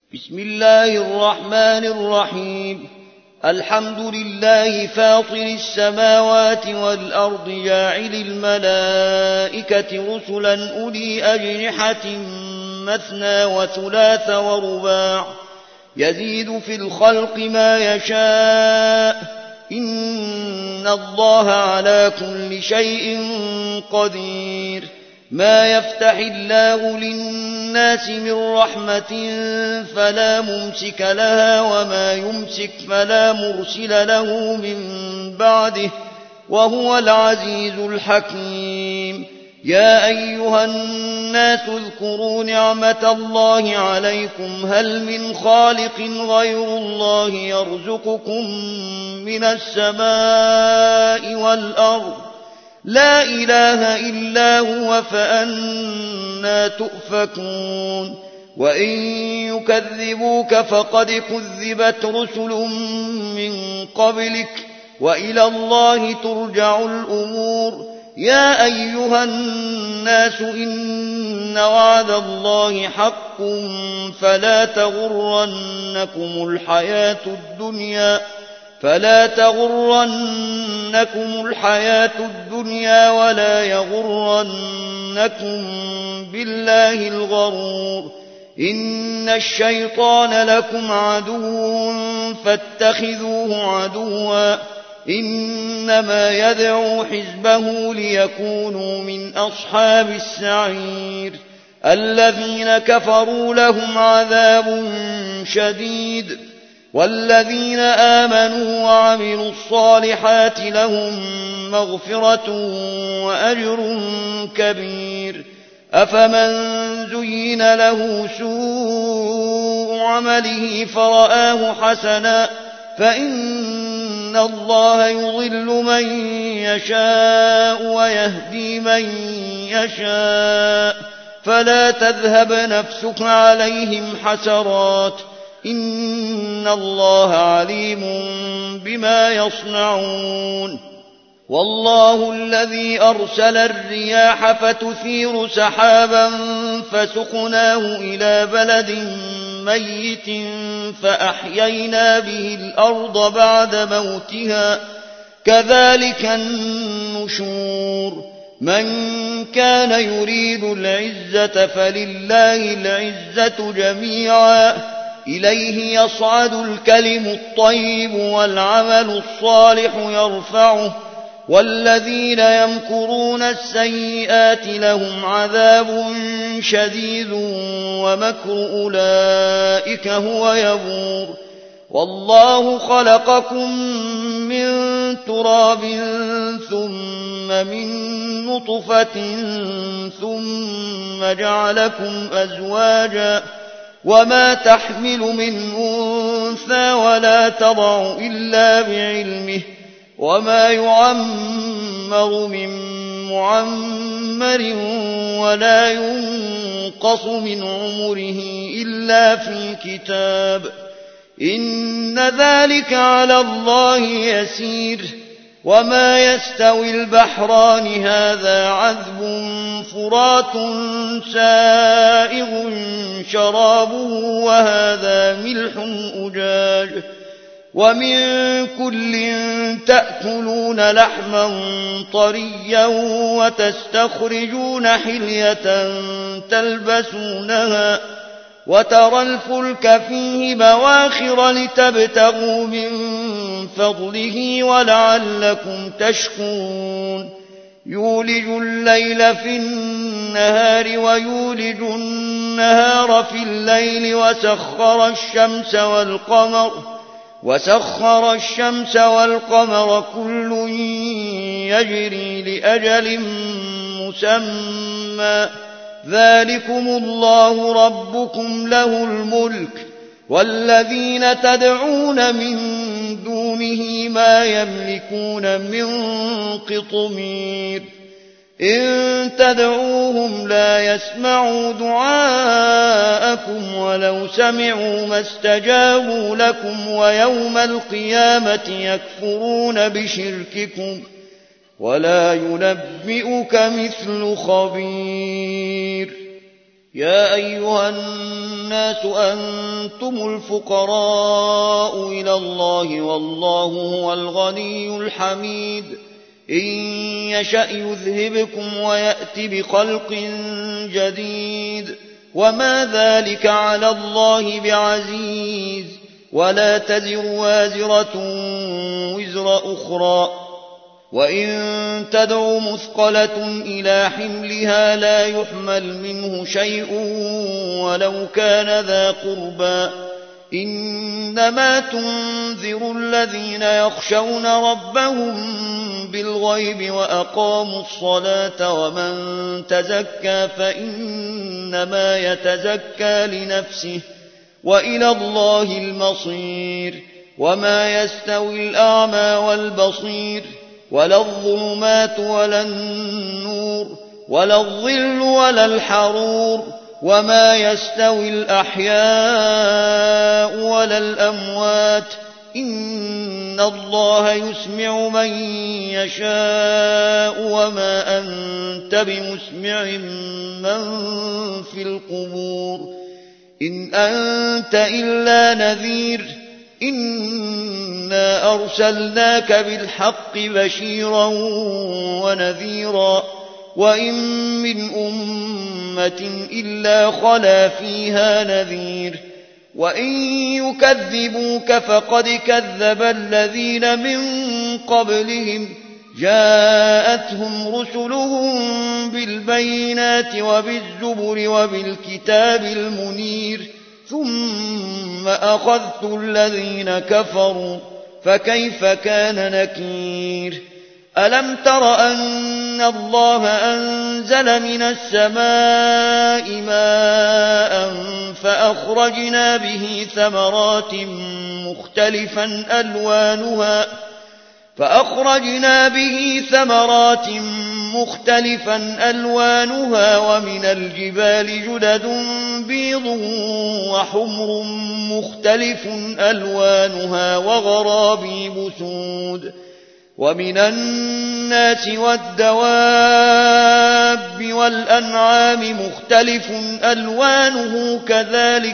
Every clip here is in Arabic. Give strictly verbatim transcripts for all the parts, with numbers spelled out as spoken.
بسم الله الرحمن الرحيم الحمد لله فاطر السماوات والأرض جاعل الملائكة رسلا أولي أجنحة مثنى وثلاث ورباع يزيد في الخلق ما يشاء إن الله على كل شيء قدير ما يفتح الله للناس من رحمة فلا ممسك لها وما يمسك فلا مرسل له من بعده وهو العزيز الحكيم يا أيها الناس اذكروا نعمة الله عليكم هل من خالق غير الله يرزقكم من السماء والأرض لا إله إلا هو فأنى تؤفكون وإن يكذبوك فقد كذبت رسل من قبلك وإلى الله ترجع الأمور يا أيها الناس إن وعد الله حق فلا تغرنكم الحياة الدنيا فلا تغرنكم الحياة الدنيا ولا يغرنكم بالله الغرور إن الشيطان لكم عدو فاتخذوه عدوا إنما يدعو حزبه ليكونوا من أصحاب السعير الذين كفروا لهم عذاب شديد والذين آمنوا وعملوا الصالحات لهم مغفرة وأجر كبير أفمن زين له سوء عمله فرآه حسنا فإن الله يضل من يشاء ويهدي من يشاء فلا تذهب نفسك عليهم حسرات إن الله عليم بما يصنعون والله الذي أرسل الرياح فتثير سحابا فسقناه إلى بلد ميت فأحيينا به الأرض بعد موتها كذلك النشور من كان يريد العزة فلله العزة جميعا إليه يصعد الكلم الطيب والعمل الصالح يرفعه والذين يمكرون السيئات لهم عذاب شديد ومكر أولئك هو يبور والله خلقكم من تراب ثم من نطفة ثم جعلكم أزواجا وما تحمل من أنثى ولا تضع إلا بعلمه وما يعمر من معمر ولا ينقص من عمره إلا في كتاب إن ذلك على الله يسير وما يستوي البحران هذا عذب فرات سائغ شرابه وهذا ملح أجاج ومن كل تأكلون لحما طريا وتستخرجون حلية تلبسونها وترى الفلك فيه مواخر لتبتغوا من فضله ولعلكم تشكرون يولج الليل في النهار ويولج النهار في الليل وسخر الشمس والقمر وسخر الشمس والقمر كل يجري لأجل مسمى ذلكم الله ربكم له الملك والذين تدعون من دونه ما يملكون من قطمير إن تدعوهم لا يسمعوا دعاءكم ولو سمعوا ما استجابوا لكم ويوم القيامة يكفرون بشرككم ولا ينبئك مثل خبير يا أيها الناس أنتم الفقراء إلى الله والله هو الغني الحميد إن يشأ يذهبكم ويأت بخلق جديد وما ذلك على الله بعزيز ولا تزر وازرة وزر أخرى وإن تدع مثقلة إلى حملها لا يحمل منه شيء ولو كان ذا قربى إنما تنذر الذين يخشون ربهم بالغيب وأقاموا الصلاة ومن تزكى فإنما يتزكى لنفسه وإلى الله المصير وما يستوي الأعمى والبصير ولا الظلمات ولا النور ولا الظل ولا الحرور وما يستوي الأحياء ولا الأموات إن الله يسمع من يشاء وما أنت بمسمع من في القبور إن أنت إلا نذير إنا أرسلناك بالحق بشيرا ونذيرا وإن من أمة إلا خلا فيها نذير وإن يكذبوك فقد كذب الذين من قبلهم جاءتهم رسلهم بالبينات وبالزبر وبالكتاب المنير ثم أخذت الذين كفروا فكيف كان نكير ألم تر أن الله أنزل من السماء ماء فأخرجنا به ثمرات مختلفا ألوانها فأخرجنا به ثمرات مختلفا ألوانها ومن الجبال جدد بيض وحمر مختلف ألوانها وغرابيب سود ومن الناس والدواب والأنعام مختلف ألوانه كذلك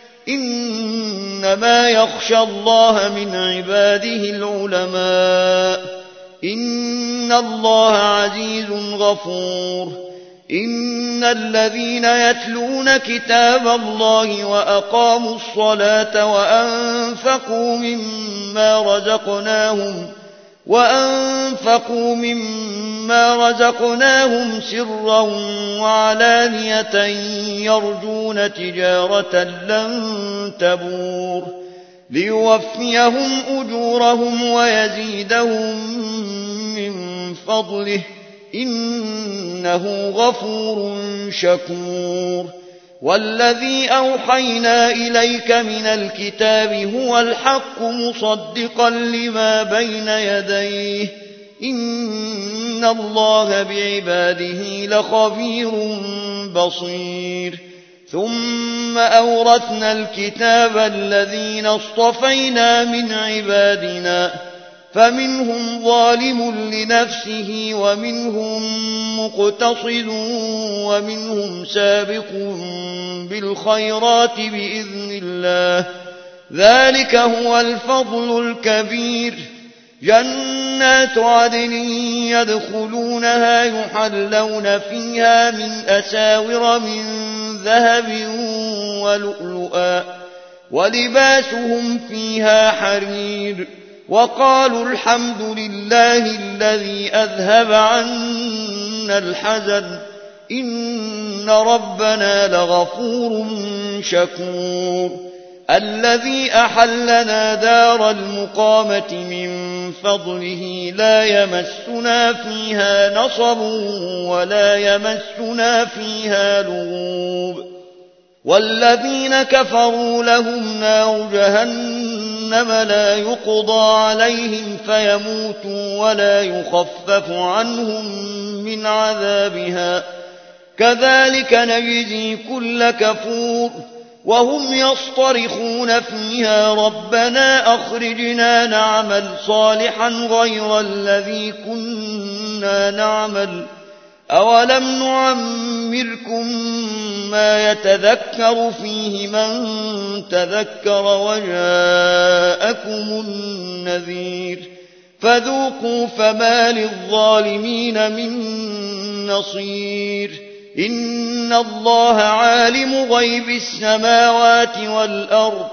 إنما يخشى الله من عباده العلماء إن الله عزيز غفور إن الذين يتلون كتاب الله وأقاموا الصلاة وأنفقوا مما رزقناهم وأنفقوا مما رزقناهم سرا وعلانية يرجون تجارة لن تبور ليوفيهم أجورهم ويزيدهم من فضله إنه غفور شكور والذي أوحينا إليك من الكتاب هو الحق مصدقا لما بين يديه إن الله بعباده لخبير بصير ثم أورثنا الكتاب الذين اصطفينا من عبادنا فمنهم ظالم لنفسه ومنهم مقتصد ومنهم سابق بالخيرات بإذن الله ذلك هو الفضل الكبير جنات عدن يدخلونها يحلون فيها من أساور من ذهب ولؤلؤا ولباسهم فيها حرير وقالوا الحمد لله الذي أذهب عنا الحزن إن ربنا لغفور شكور الذي أحلنا دار المقامة من فضله لا يمسنا فيها نصب ولا يمسنا فيها لغوب والذين كفروا لهم نار جهنم لا يقضى عليهم فيموتوا ولا يخفف عنهم من عذابها كذلك نجزي كل كفور وهم يصطرخون فيها ربنا أخرجنا نعمل صالحا غير الذي كنا نعمل أولم نعمركم ما يتذكر فيه من تذكر وجاءكم النذير فذوقوا فما للظالمين من نصير إن الله عالم غيب السماوات والأرض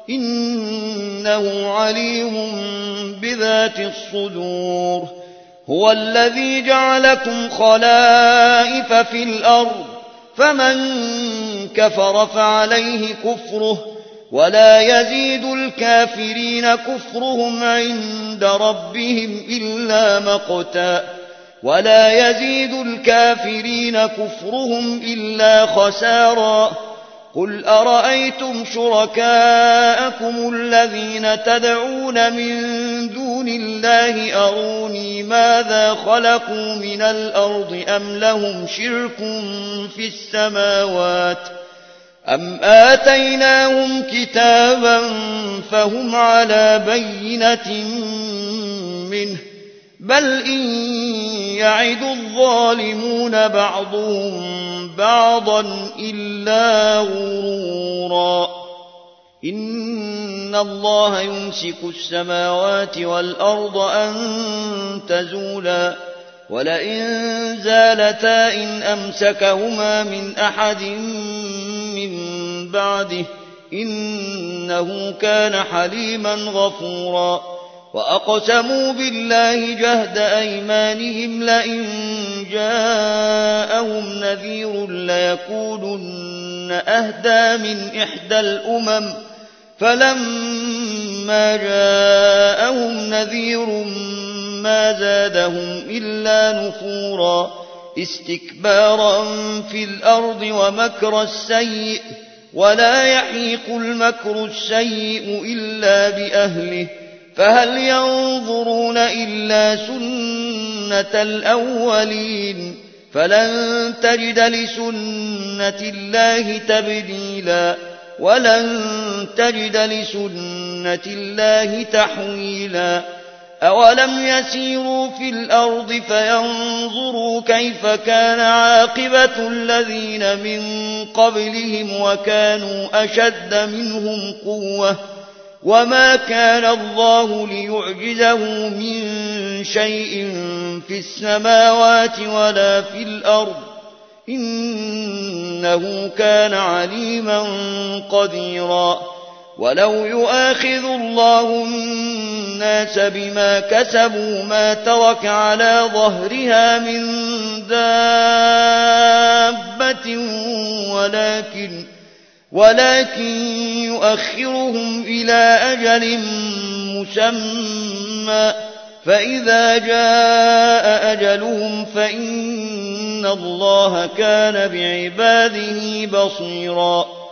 إنه عليم بذات الصدور هو الذي جعلكم خلائف في الأرض فمن كفر فعليه كفره ولا يزيد الكافرين كفرهم عند ربهم إلا مقتا ولا يزيد الكافرين كفرهم إلا خسارا قل أرأيتم شركاءكم الذين تدعون من دون الله أروني ماذا خلقوا من الأرض أم لهم شرك في السماوات أم آتيناهم كتابا فهم على بينة منه بل إن يعد الظالمون بعضهم بعضا إلا غرورا إن الله يمسك السماوات والأرض أن تزولا ولئن زالتا إن أمسكهما من أحد من بعده إنه كان حليما غفورا وأقسموا بالله جهد أيمانهم لئن جاءهم نذير ليكونن أهدى من إحدى الأمم فلما جاءهم نذير ما زادهم إلا نفورا استكبارا في الأرض ومكر السيء ولا يحيق المكر السيء إلا بأهله فهل ينظرون إلا سنة الأولين فلن تجد لسنة الله تبديلا ولن تجد لسنة الله تحويلا أولم يسيروا في الأرض فينظروا كيف كان عاقبة الذين من قبلهم وكانوا أشد منهم قوة وما كان الله ليعجزه من شيء في السماوات ولا في الأرض إنه كان عليما قديرا ولو يؤاخذ الله الناس بما كسبوا ما ترك على ظهرها من دابة ولكن ولكن يؤخرهم إلى أجل مسمى فإذا جاء أجلهم فإن الله كان بعباده بصيرا